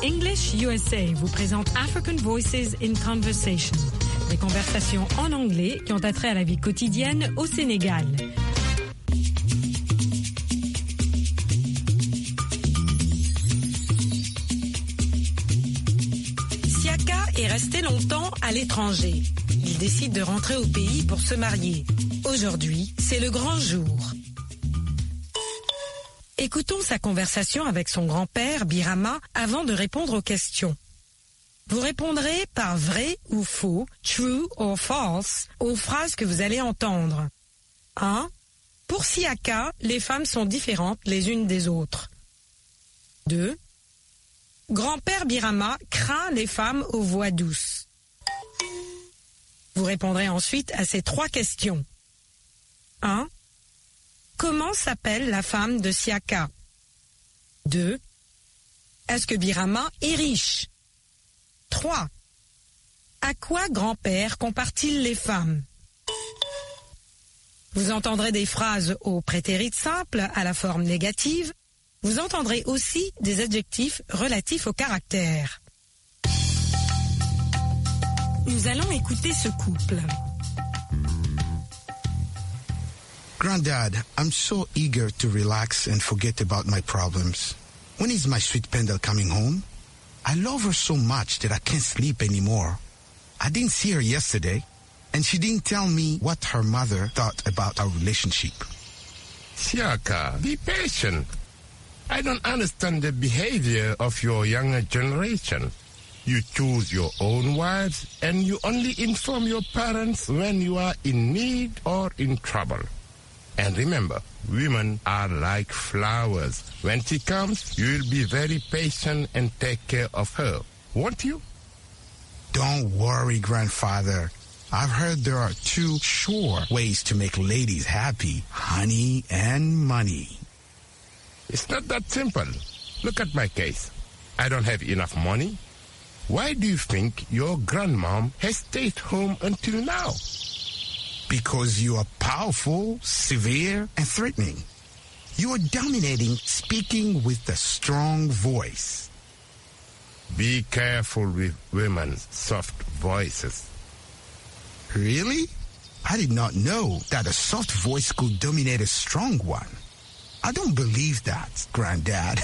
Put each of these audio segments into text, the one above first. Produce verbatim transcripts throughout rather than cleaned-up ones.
English U S A vous présente African Voices in Conversation, des conversations en anglais qui ont attrait à la vie quotidienne au Sénégal. Siaka est resté longtemps à l'étranger. Il décide de rentrer au pays pour se marier. Aujourd'hui, c'est le grand jour. Écoutons sa conversation avec son grand-père, Birama, avant de répondre aux questions. Vous répondrez par vrai ou faux, true or false, aux phrases que vous allez entendre. un. Pour Siaka, les femmes sont différentes les unes des autres. deux. Grand-père Birama craint les femmes aux voix douces. Vous répondrez ensuite à ces trois questions. un. Comment s'appelle la femme de Siaka? deux. Est-ce que Birama est riche? trois. À quoi grand-père compare-t-il les femmes? Vous entendrez des phrases au prétérit simple à la forme négative. Vous entendrez aussi des adjectifs relatifs au caractère. Nous allons écouter ce couple. Granddad, I'm so eager to relax and forget about my problems. When is my sweet Pendle coming home? I love her so much that I can't sleep anymore. I didn't see her yesterday, and she didn't tell me what her mother thought about our relationship. Siaka, be patient. I don't understand the behavior of your younger generation. You choose your own wives, and you only inform your parents when you are in need or in trouble. And remember, women are like flowers. When she comes, you will be very patient and take care of her, won't you? Don't worry, grandfather. I've heard there are two sure ways to make ladies happy, honey and money. It's not that simple. Look at my case. I don't have enough money. Why do you think your grandmom has stayed home until now? Because you are powerful, severe, and threatening. You are dominating, speaking with a strong voice. Be careful with women's soft voices. Really? I did not know that a soft voice could dominate a strong one. I don't believe that, Granddad.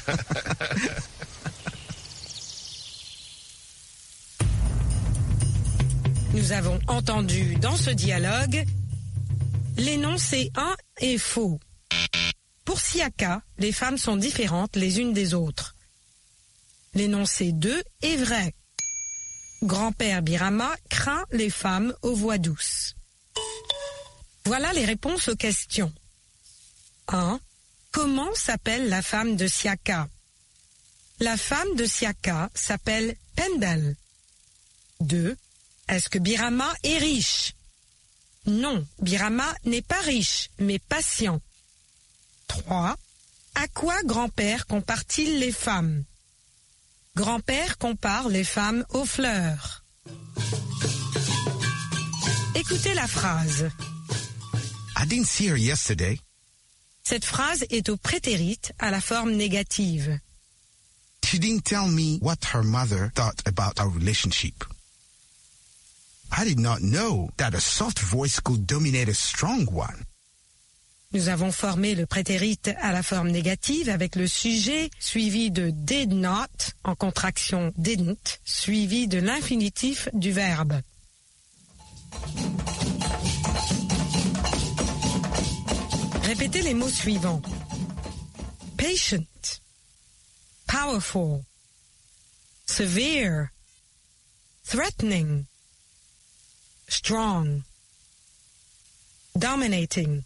Nous avons entendu dans ce dialogue l'énoncé un est faux. Pour Siaka, les femmes sont différentes les unes des autres. L'énoncé deux est vrai. Grand-père Birama craint les femmes aux voix douces. Voilà les réponses aux questions. un. Comment s'appelle la femme de Siaka? La femme de Siaka s'appelle Pendle. deux. Est-ce que Birama est riche? Non, Birama n'est pas riche, mais patient. trois. À quoi grand-père compare-t-il les femmes? Grand-père compare les femmes aux fleurs. Écoutez la phrase. I didn't see her yesterday. Cette phrase est au prétérit à la forme négative. She didn't tell me what her mother thought about our relationship. I did not know that a soft voice could dominate a strong one. Nous avons formé le prétérit à la forme négative avec le sujet suivi de did not en contraction didn't suivi de l'infinitif du verbe. Répétez les mots suivants. Patient, powerful, severe, threatening, strong, dominating.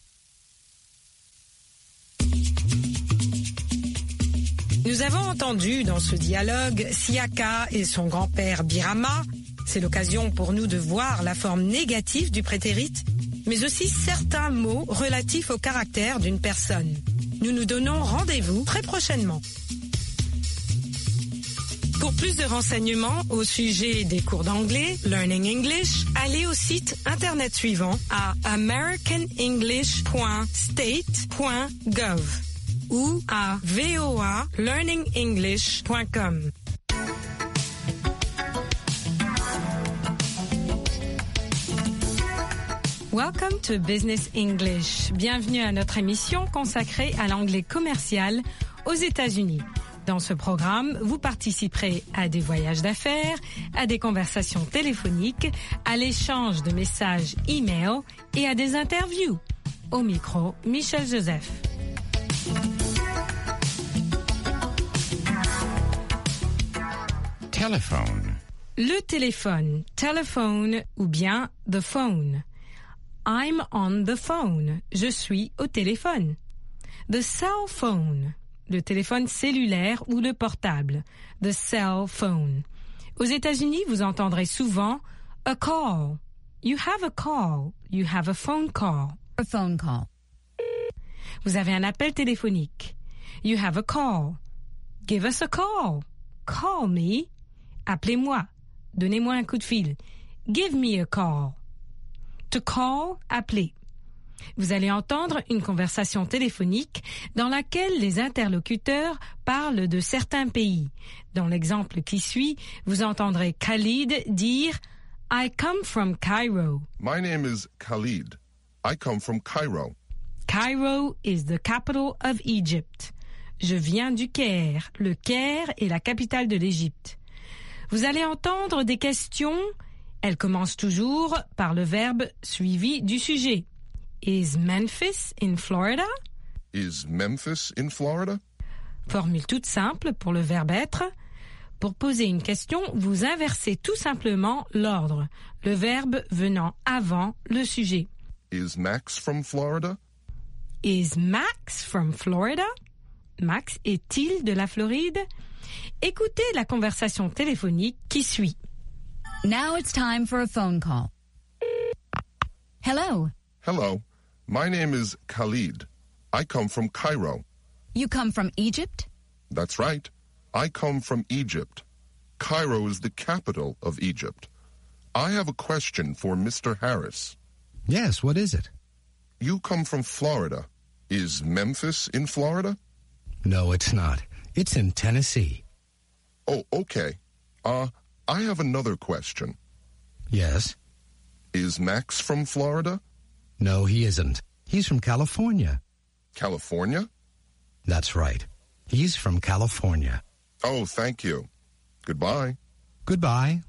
Nous avons entendu dans ce dialogue Siaka et son grand-père Birama. C'est l'occasion pour nous de voir la forme négative du prétérit, mais aussi certains mots relatifs au caractère d'une personne. Nous nous donnons rendez-vous très prochainement. Pour plus de renseignements au sujet des cours d'anglais, Learning English, allez au site internet suivant à american english point state point gov ou à voa learning english point com. Welcome to Business English. Bienvenue à notre émission consacrée à l'anglais commercial aux États-Unis. Dans ce programme, vous participerez à des voyages d'affaires, à des conversations téléphoniques, à l'échange de messages e-mail et à des interviews. Au micro, Michel Joseph. Telephone. Le téléphone, telephone ou bien the phone. I'm on the phone. Je suis au téléphone. The cell phone. Le téléphone cellulaire ou le portable. The cell phone. Aux États-Unis, vous entendrez souvent a call. You have a call. You have a phone call. A phone call. Vous avez un appel téléphonique. You have a call. Give us a call. Call me. Appelez-moi. Donnez-moi un coup de fil. Give me a call. To call, appeler. Vous allez entendre une conversation téléphonique dans laquelle les interlocuteurs parlent de certains pays. Dans l'exemple qui suit, vous entendrez Khalid dire « I come from Cairo ». My name is Khalid. I come from Cairo. Cairo is the capital of Egypt. Je viens du Caire. Le Caire est la capitale de l'Égypte. Vous allez entendre des questions. Elles commencent toujours par le verbe suivi du sujet. Is Memphis in Florida? Is Memphis in Florida? Formule toute simple pour le verbe être. Pour poser une question, vous inversez tout simplement l'ordre, le verbe venant avant le sujet. Is Max from Florida? Is Max from Florida? Max est-il de la Floride? Écoutez la conversation téléphonique qui suit. Now it's time for a phone call. Hello. Hello. My name is Khalid. I come from Cairo. You come from Egypt? That's right. I come from Egypt. Cairo is the capital of Egypt. I have a question for Mister Harris. Yes, what is it? You come from Florida. Is Memphis in Florida? No, it's not. It's in Tennessee. Oh, okay. Uh, I have another question. Yes? Is Max from Florida? No, he isn't. He's from California. California? That's right. He's from California. Oh, thank you. Goodbye. Goodbye.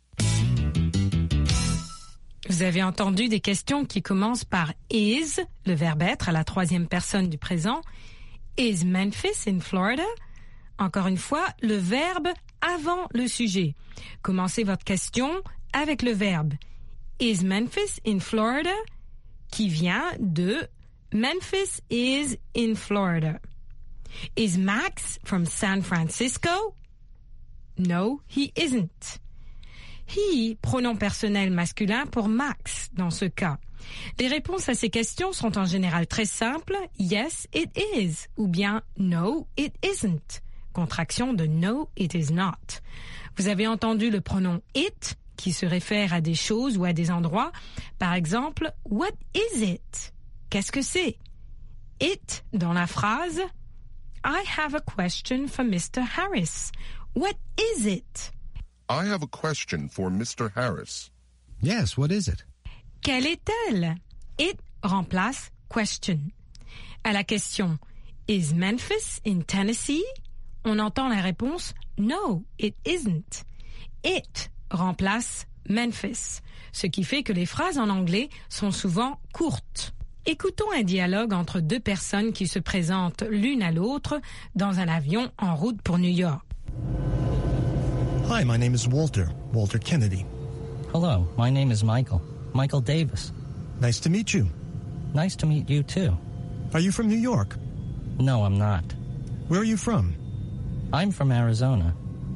Vous avez entendu des questions qui commencent par is, le verbe être à la troisième personne du présent. Is Memphis in Florida? Encore une fois, le verbe avant le sujet. Commencez votre question avec le verbe Is Memphis in Florida? Qui vient de Memphis is in Florida. Is Max from San Francisco? No, he isn't. He, pronom personnel masculin pour Max dans ce cas. Les réponses à ces questions sont en général très simples. Yes, it is. Ou bien no, it isn't. Contraction de no, it is not. Vous avez entendu le pronom it qui se réfère à des choses ou à des endroits. Par exemple, what is it? Qu'est-ce que c'est? It dans la phrase I have a question for Mister Harris. What is it? I have a question for Mister Harris. Yes, what is it? Quelle est-elle? It remplace question. À la question Is Memphis in Tennessee? On entend la réponse No, it isn't. It remplace Memphis, ce qui fait que les phrases en anglais sont souvent courtes. Écoutons un dialogue entre deux personnes qui se présentent l'une à l'autre dans un avion en route pour New York. Hi, my name is Walter, Walter Kennedy. Hello, my name is Michael, Michael Davis. Nice to meet you. Nice to meet you too. Are you from New York? No, I'm not. Where are you from? I'm from Arizona.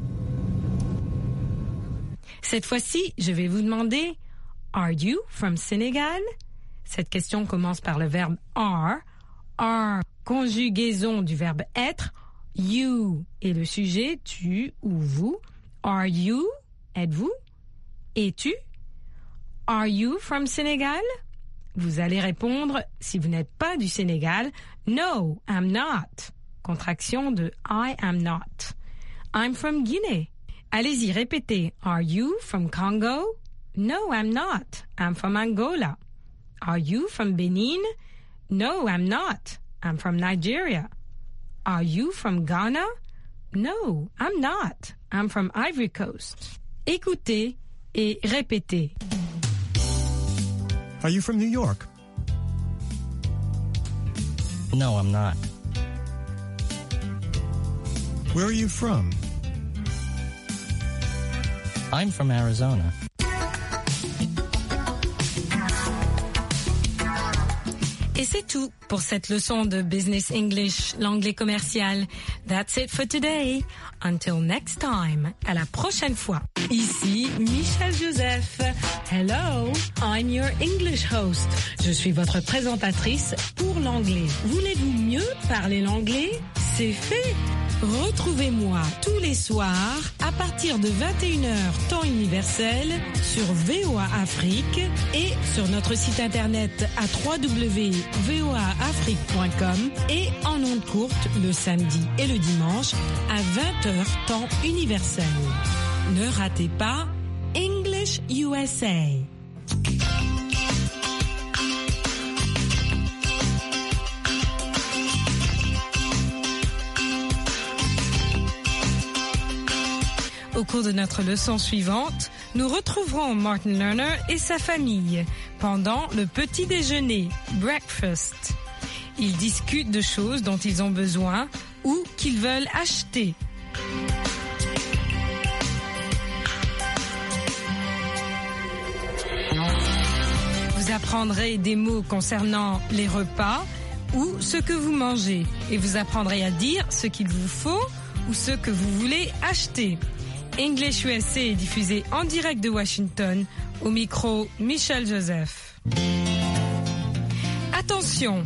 Cette fois-ci, je vais vous demander Are you from Senegal? Cette question commence par le verbe are. Are, conjugaison du verbe être. You est le sujet, tu ou vous. Are you? Êtes-vous? Es-tu? Are you from Senegal? Vous allez répondre, si vous n'êtes pas du Sénégal, No, I'm not. Contraction de I am not. I'm from Guinée. Allez-y, répétez. Are you from Congo? No, I'm not. I'm from Angola. Are you from Benin? No, I'm not. I'm from Nigeria. Are you from Ghana? No, I'm not. I'm from Ivory Coast. Écoutez et répétez. Are you from New York? No, I'm not. Where are you from? I'm from Arizona. Et c'est tout pour cette leçon de Business English, l'anglais commercial. That's it for today. Until next time. À la prochaine fois. Ici Michel Joseph. Hello, I'm your English host. Je suis votre présentatrice pour l'anglais. Voulez-vous mieux parler l'anglais? C'est fait. Retrouvez-moi tous les soirs à partir de vingt et une heures temps universel sur V O A Afrique et sur notre site internet à w w w point v o a afrique point com et en ondes courtes le samedi et le dimanche à vingt heures temps universel. Ne ratez pas English U S A. Au cours de notre leçon suivante, nous retrouverons Martin Lerner et sa famille pendant le petit déjeuner, breakfast. Ils discutent de choses dont ils ont besoin ou qu'ils veulent acheter. Vous apprendrez des mots concernant les repas ou ce que vous mangez et vous apprendrez à dire ce qu'il vous faut ou ce que vous voulez acheter. English U S A est diffusé en direct de Washington, au micro Michel Joseph. Attention,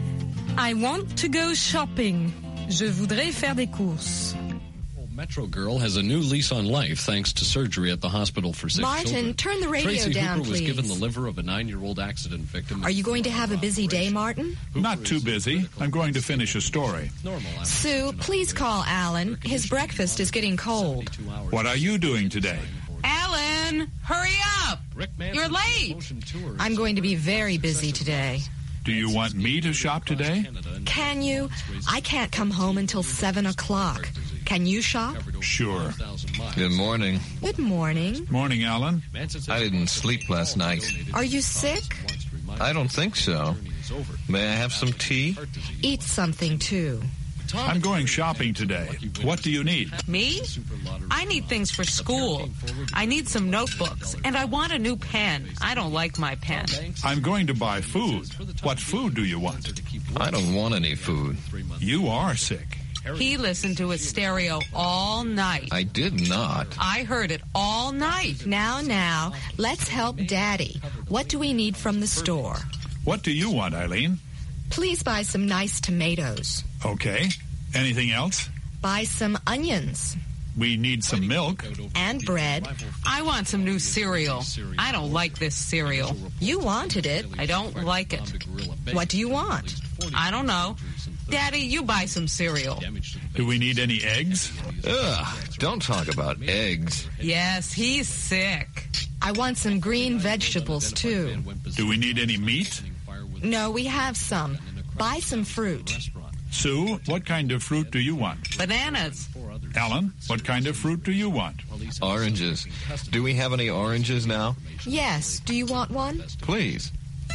I want to go shopping. Je voudrais faire des courses. Metro Girl has a new lease on life thanks to surgery at the hospital for sick Martin, children. turn the radio Tracy down, Hooper was please. given the liver of a nine-year-old accident victim. Are you going to have a busy day, Martin? Not too busy. I'm going to finish a story. Sue, please call Alan. His breakfast is getting cold. What are you doing today? Alan, hurry up! You're late. I'm going to be very busy today. Do you want me to shop today? Can you? I can't come home until seven o'clock. Can you shop? Sure. Good morning. Good morning. Morning, Alan. I didn't sleep last night. Are you sick? I don't think so. May I have some tea? Eat something, too. I'm going shopping today. What do you need? Me? I need things for school. I need some notebooks, and I want a new pen. I don't like my pen. I'm going to buy food. What food do you want? I don't want any food. You are sick. He listened to his stereo all night. I did not. I heard it all night. Now, now, let's help Daddy. What do we need from the store? What do you want, Eileen? Please buy some nice tomatoes. Okay. Anything else? Buy some onions. We need some milk. And bread. I want some new cereal. I don't like this cereal. You wanted it. I don't like it. What do you want? I don't know. Daddy, you buy some cereal. Do we need any eggs? Ugh, don't talk about eggs. Yes, he's sick. I want some green vegetables, too. Do we need any meat? No, we have some. Buy some fruit. Sue, what kind of fruit do you want? Bananas. Alan, what kind of fruit do you want? Oranges. Do we have any oranges now? Yes. Do you want one? Please.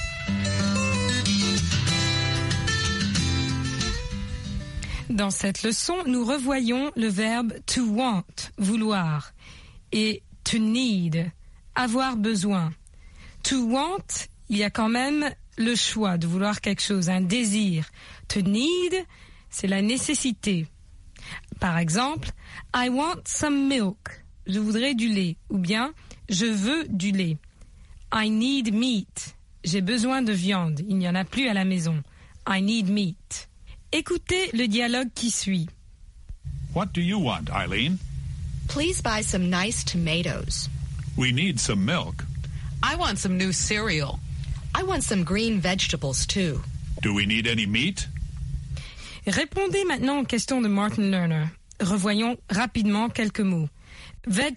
Dans cette leçon, nous revoyons le verbe to want, vouloir, et to need, avoir besoin. To want, il y a quand même le choix de vouloir quelque chose, un désir. To need, c'est la nécessité. Par exemple, I want some milk. Je voudrais du lait. Ou bien, je veux du lait. I need meat. J'ai besoin de viande. Il n'y en a plus à la maison. I need meat. Écoutez le dialogue qui suit. What do you want, Eileen? Please buy some nice tomatoes. We need some milk. I want some new cereal. I want some green vegetables, too. Do we need any meat? Répondez maintenant aux questions de Martin Lerner. Revoyons rapidement quelques mots.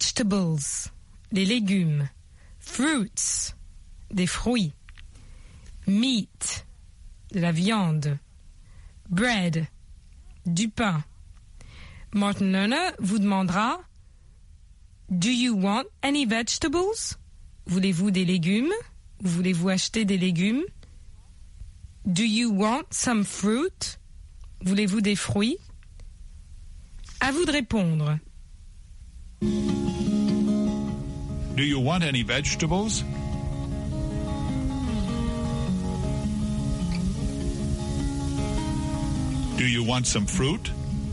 Vegetables, les légumes. Fruits, des fruits. Meat, de la viande. Bread, du pain. Martin Lerner vous demandera Do you want any vegetables? Voulez-vous des légumes? Ou voulez-vous acheter des légumes? Do you want some fruit? Voulez-vous des fruits? À vous de répondre. Do you want any vegetables? Do you want some fruit?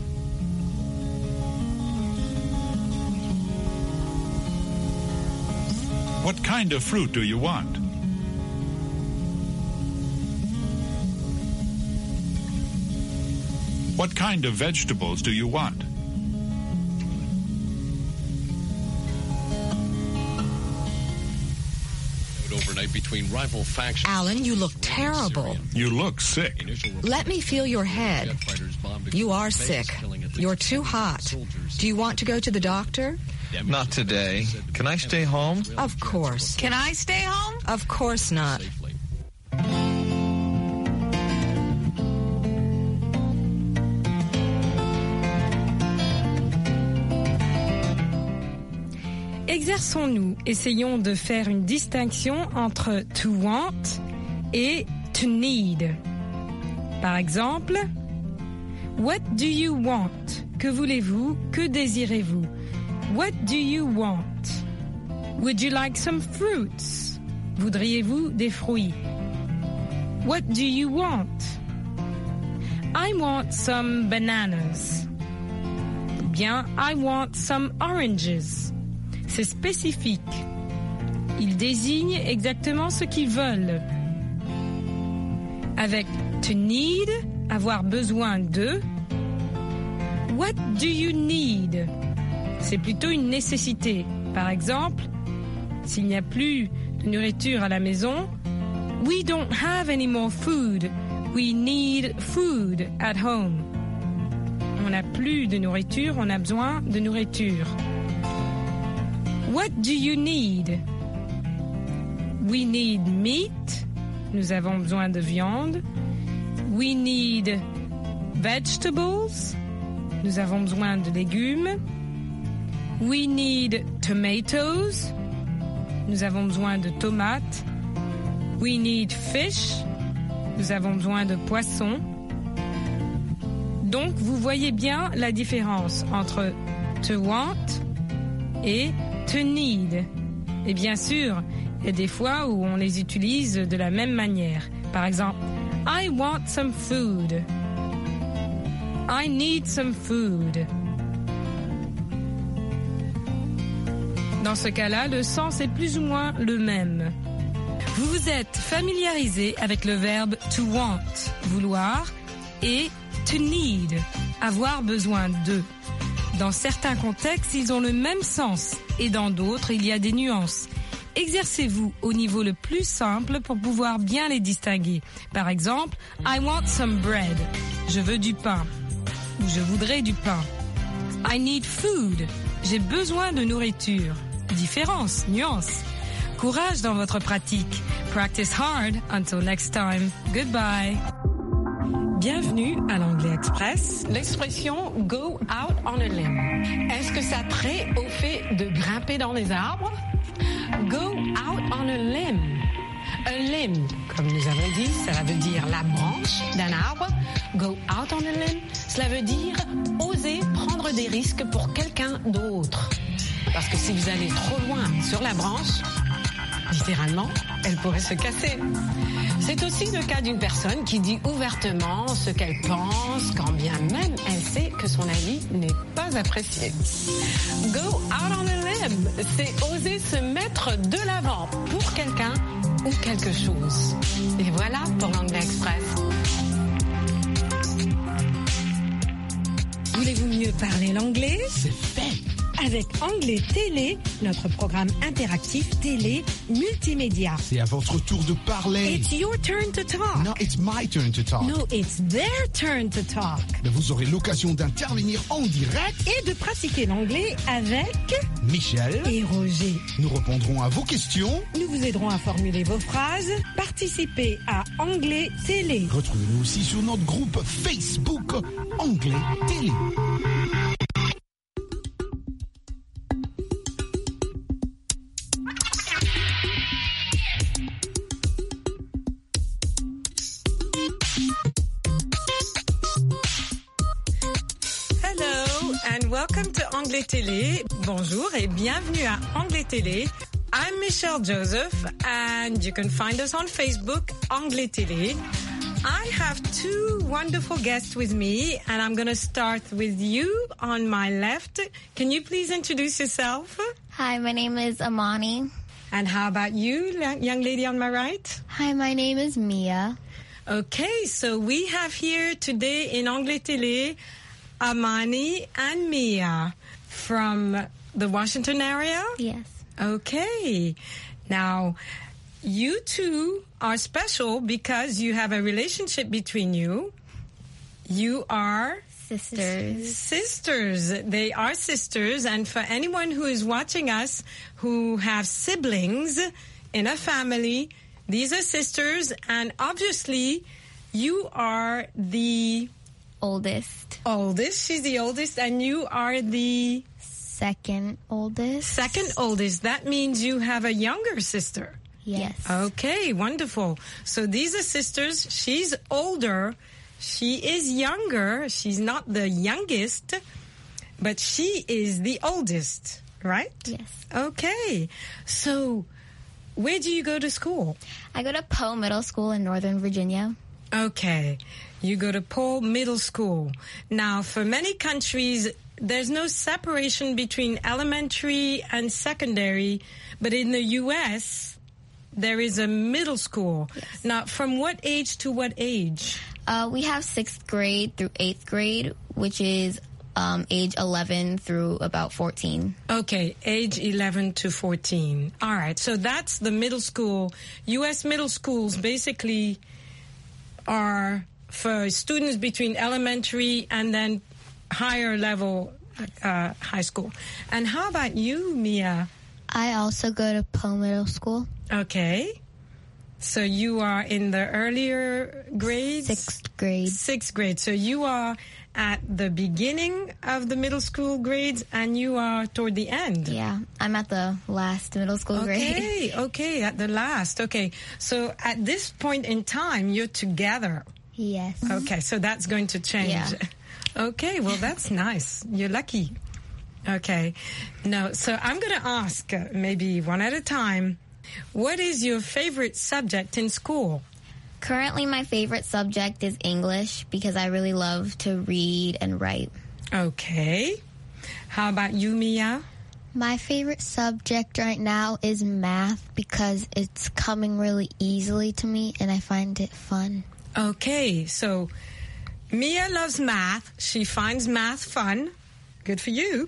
What kind of fruit do you want? What kind of vegetables do you want? Overnight between rival factions. Alan, you look terrible. You look sick. Let me feel your head. You are sick. You're too hot. Do you want to go to the doctor? Not today. Can I stay home? Of course. Can I stay home? Of course not. Exerçons-nous, essayons de faire une distinction entre to want et to need. Par exemple, what do you want? Que voulez-vous? Que désirez-vous? What do you want? Would you like some fruits? Voudriez-vous des fruits? What do you want? I want some bananas. Ou bien, I want some oranges. C'est spécifique. Ils désignent exactement ce qu'ils veulent. Avec to need, avoir besoin de. What do you need? C'est plutôt une nécessité. Par exemple, s'il n'y a plus de nourriture à la maison, we don't have any more food. We need food at home. On n'a plus de nourriture, on a besoin de nourriture. What do you need? We need meat. Nous avons besoin de viande. We need vegetables. Nous avons besoin de légumes. We need tomatoes. Nous avons besoin de tomates. We need fish. Nous avons besoin de poissons. Donc, vous voyez bien la différence entre to want et to need. Et bien sûr, il y a des fois où on les utilise de la même manière. Par exemple, I want some food. I need some food. Dans ce cas-là, le sens est plus ou moins le même. Vous vous êtes familiarisé avec le verbe to want, vouloir, et to need, avoir besoin de. Dans certains contextes, ils ont le même sens, et dans d'autres, il y a des nuances. Exercez-vous au niveau le plus simple pour pouvoir bien les distinguer. Par exemple, I want some bread. Je veux du pain. Ou je voudrais du pain. I need food. J'ai besoin de nourriture. Différence, nuance. Courage dans votre pratique. Practice hard. Until next time. Goodbye. Bienvenue à l'Anglais Express. L'expression « go out on a limb ». Est-ce que ça trait au fait de grimper dans les arbres? Go out on a limb. A limb, comme nous avons dit, cela veut dire la branche d'un arbre. Go out on a limb, cela veut dire oser prendre des risques pour quelqu'un d'autre. Parce que si vous allez trop loin sur la branche, littéralement, elle pourrait se casser. C'est aussi le cas d'une personne qui dit ouvertement ce qu'elle pense, quand bien même elle sait que son avis n'est pas apprécié. Go out on a limb, c'est oser se mettre de l'avant pour quelqu'un ou quelque chose. Et voilà pour l'Anglais Express. Voulez-vous mieux parler l'anglais? C'est fait. avec Anglais Télé, notre programme interactif télé multimédia. C'est à votre tour de parler. It's your turn to talk. No, it's my turn to talk. No, it's their turn to talk. Mais vous aurez l'occasion d'intervenir en direct et de pratiquer l'anglais avec Michel et Roger. Nous répondrons à vos questions. Nous vous aiderons à formuler vos phrases. Participez à Anglais Télé. Retrouvez-nous aussi sur notre groupe Facebook Anglais Télé. Welcome to Anglais Télé. Bonjour et bienvenue à Anglais Télé. I'm Michelle Joseph and you can find us on Facebook, Anglais Télé. I have two wonderful guests with me and I'm going to start with you on my left. Can you please introduce yourself? Hi, my name is Amani. And how about you, young lady on my right? Hi, my name is Mia. Okay, so we have here today in Anglais Télé Amani and Mia from the Washington area? Yes. Okay. Now, you two are special because you have a relationship between you. You are sisters. Sisters. They are sisters. And for anyone who is watching us who have siblings in a family, these are sisters. And obviously, you are the oldest. Oldest. She's the oldest. And you are the second oldest. Second oldest. That means you have a younger sister. Yes. Okay, wonderful. So these are sisters. She's older. She is younger. She's not the youngest, but she is the oldest, right? Yes. Okay. So where do you go to school? I go to Poe Middle School in Northern Virginia. Okay. You go to Poe Middle School. Now, for many countries, there's no separation between elementary and secondary, but in the U S, there is a middle school. Yes. Now, from what age to what age? Uh, we have sixth grade through eighth grade, which is um, age eleven through about fourteen. Okay, age eleven to fourteen. All right, so that's the middle school. U S middle schools basically are for students between elementary and then higher level uh, high school. And how about you, Mia? I also go to Poe Middle School. Okay. So you are in the earlier grades? Sixth grade. Sixth grade. So you are at the beginning of the middle school grades and you are toward the end. Yeah, I'm at the last middle school okay, grade. Okay, okay, at the last. Okay. So at this point in time, you're together. Yes. Okay, so that's going to change. Yeah. Okay, well, that's nice. You're lucky. Okay. No, so I'm going to ask, uh, maybe one at a time, what is your favorite subject in school? Currently, my favorite subject is English because I really love to read and write. Okay. How about you, Mia? My favorite subject right now is math because it's coming really easily to me and I find it fun. Okay, so Mia loves math. She finds math fun. Good for you.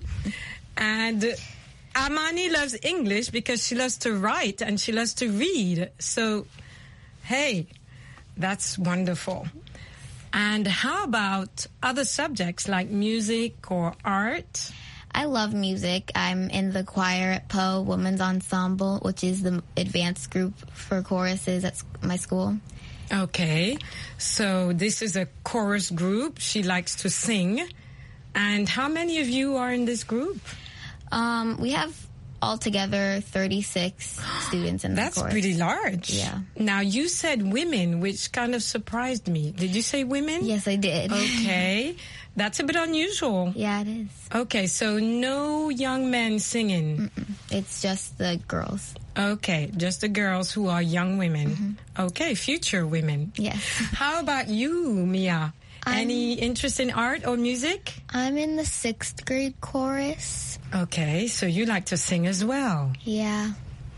And Amani loves English because she loves to write and she loves to read. So, hey, that's wonderful. And how about other subjects like music or art? I love music. I'm in the choir at Poe Women's Ensemble, which is the advanced group for choruses at my school. Okay, so this is a chorus group. She likes to sing. And how many of you are in this group? Um, we have altogether thirty-six students in the That's chorus. pretty large. Yeah. Now, you said women, which kind of surprised me. Did you say women? Yes, I did. Okay. That's a bit unusual. Yeah, it is. Okay, so no young men singing. Mm-mm. It's just the girls. Okay, just the girls who are young women. Mm-hmm. Okay, future women. Yes. How about you, Mia? I'm, Any interest in art or music? I'm in the sixth grade chorus. Okay, so you like to sing as well. Yeah.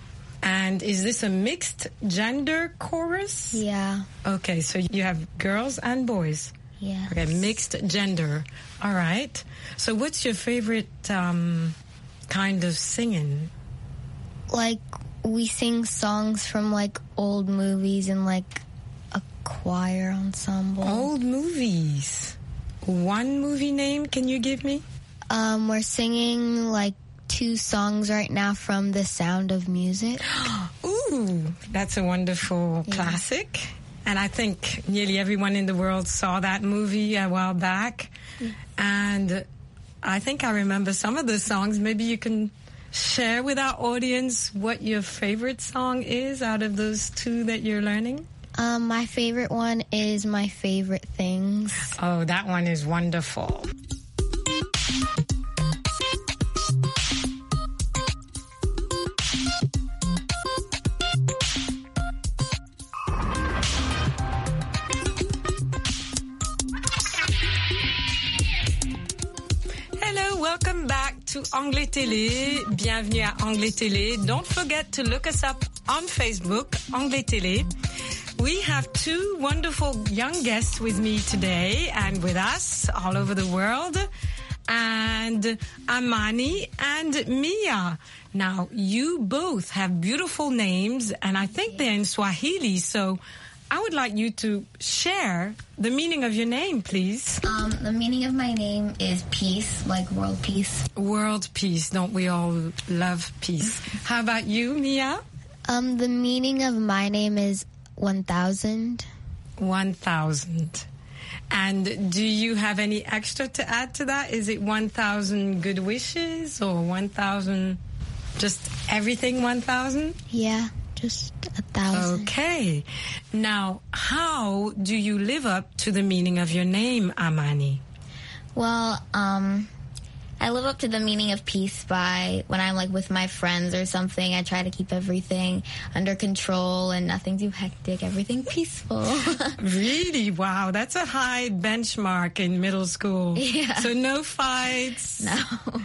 And is this a mixed gender chorus? Yeah. Okay, so you have girls and boys. Yeah. Okay, mixed gender. All right. So what's your favorite um, kind of singing? Like, we sing songs from, like, old movies and, like, a choir ensemble. Old movies. One movie name can you give me? Um, we're singing, like, two songs right now from The Sound of Music. Ooh, that's a wonderful yeah. classic. And I think nearly everyone in the world saw that movie a while back. Yeah. And I think I remember some of the songs. Maybe you can share with our audience what your favorite song is out of those two that you're learning. Um, my favorite one is My Favorite Things. Oh, that one is wonderful. Welcome back to Anglais Télé. Bienvenue à Anglais Télé. Don't forget to look us up on Facebook, Anglais Télé. We have two wonderful young guests with me today and with us all over the world. And Amani and Mia. Now, you both have beautiful names, and I think they're in Swahili, so I would like you to share the meaning of your name, please. Um, the meaning of my name is peace, like world peace. World peace. Don't we all love peace? How about you, Mia? Um, the meaning of my name is one thousand. one thousand. And do you have any extra to add to that? Is it one thousand good wishes or one thousand, just everything one thousand? Yeah. Just a thousand. Okay. Now, how do you live up to the meaning of your name, Amani? Well, um, I live up to the meaning of peace by when I'm like with my friends or something. I try to keep everything under control and nothing too hectic. Everything peaceful. Really? Wow, that's a high benchmark in middle school. Yeah. So no fights. No.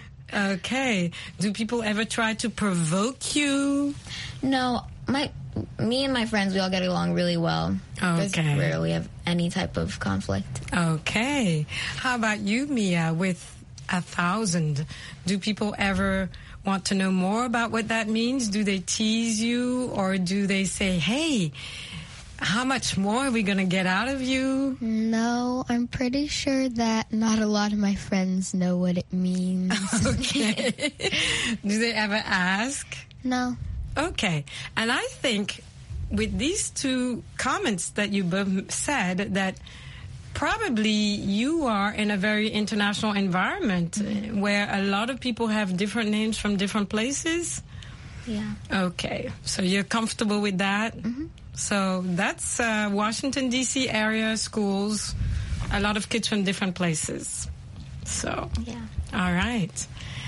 Okay. Do people ever try to provoke you? No. My, me and my friends, we all get along really well. Okay. There's rarely have any type of conflict. Okay. How about you, Mia, with a thousand? Do people ever want to know more about what that means? Do they tease you, or do they say, hey, how much more are we going to get out of you? No, I'm pretty sure that not a lot of my friends know what it means. Okay. Do they ever ask? No. Okay. And I think with these two comments that you both said, that probably you are in a very international environment mm-hmm. where a lot of people have different names from different places. Yeah. Okay. So you're comfortable with that? Mm-hmm. So that's uh, Washington, D C area schools, a lot of kids from different places. So, yeah. All right.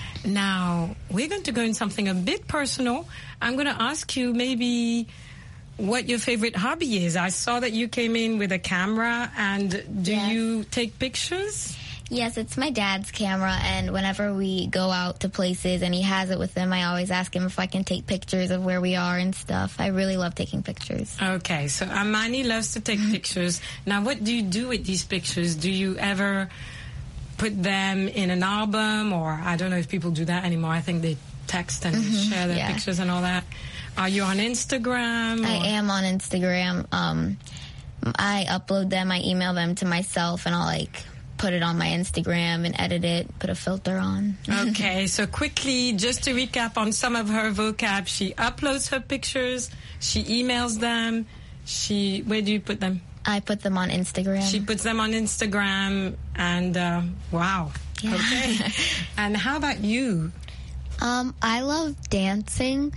Now, we're going to go in something a bit personal. I'm going to ask you maybe what your favorite hobby is. I saw that you came in with a camera, and do yes. you take pictures? Yes, it's my dad's camera, and whenever we go out to places and he has it with him, I always ask him if I can take pictures of where we are and stuff. I really love taking pictures. Okay, so Amani loves to take pictures. Now, what do you do with these pictures? Do you ever put them in an album, or I don't know if people do that anymore. I think they text and mm-hmm. share their yeah. pictures and all that. Are you on Instagram? Or? I am on Instagram. Um, I upload them, I email them to myself, and I'll like put it on my Instagram and edit it, put a filter on. Okay, so quickly, just to recap on some of her vocab, she uploads her pictures, she emails them, she, where do you put them? I put them on Instagram. She puts them on Instagram, and uh, wow. Yeah. Okay. And how about you? Um, I love dancing.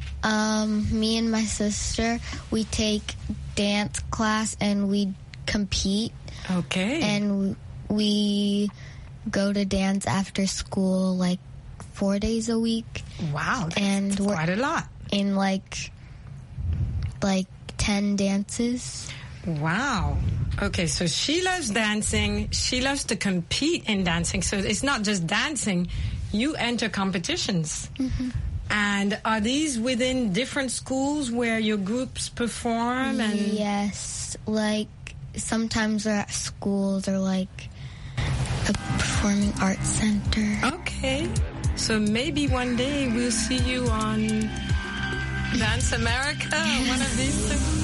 Um, me and my sister, we take dance class and we compete. Okay. And we go to dance after school like four days a week. Wow, that's and we're quite a lot. In like like ten dances. Wow. Okay, so she loves dancing. She loves to compete in dancing. So it's not just dancing. You enter competitions. Mm-hmm. And are these within different schools where your groups perform? And yes. Like sometimes they're at schools or like a performing arts center. Okay. So maybe one day we'll see you on Dance America, one of these things.